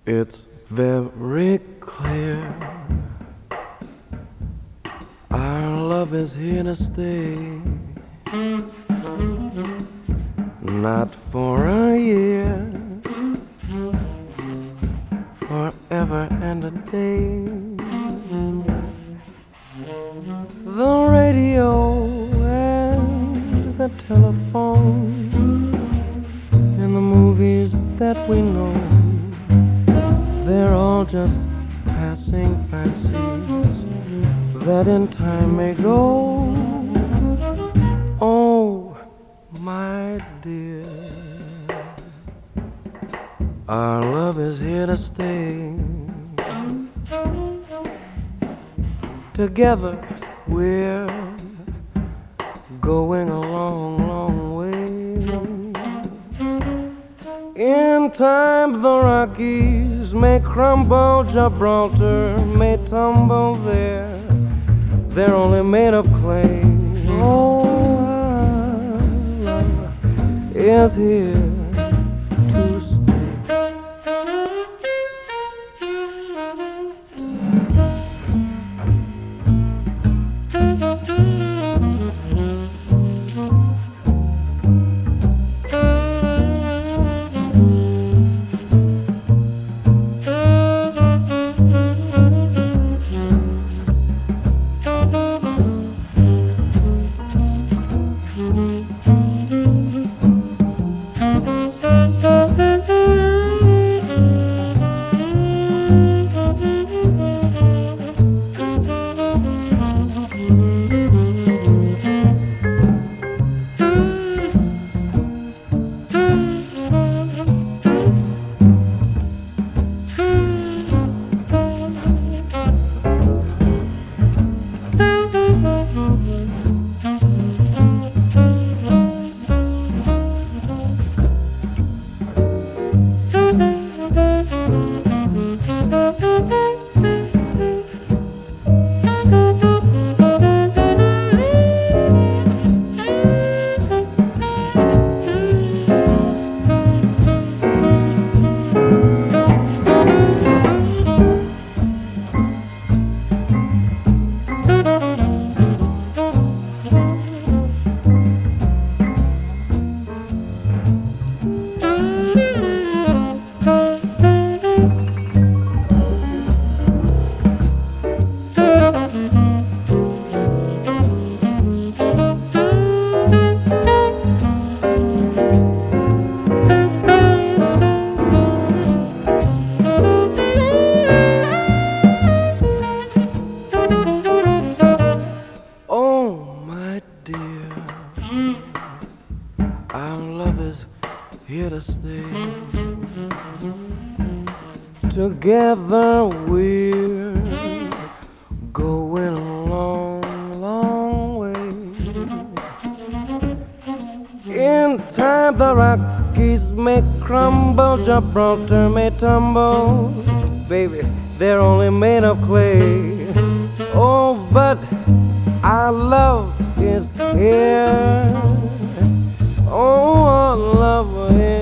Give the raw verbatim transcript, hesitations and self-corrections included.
It's very clear our love is here to stay. Not for a year, forever and a day. The radio and the telephone and the movies that we know, they're all just passing fancies that in time may go. Oh, my dear, our love is here to stay. Together we're going a long, long way. In time the Rockies may crumble, Gibraltar may tumble there. They're only made of clay. Oh, our love is here to stay. Our love is here to stay. Together we're going a long, long way. In time the Rockies may crumble, Gibraltar may tumble. Baby, they're only made of clay. Oh, but our love is here. Oh, our love is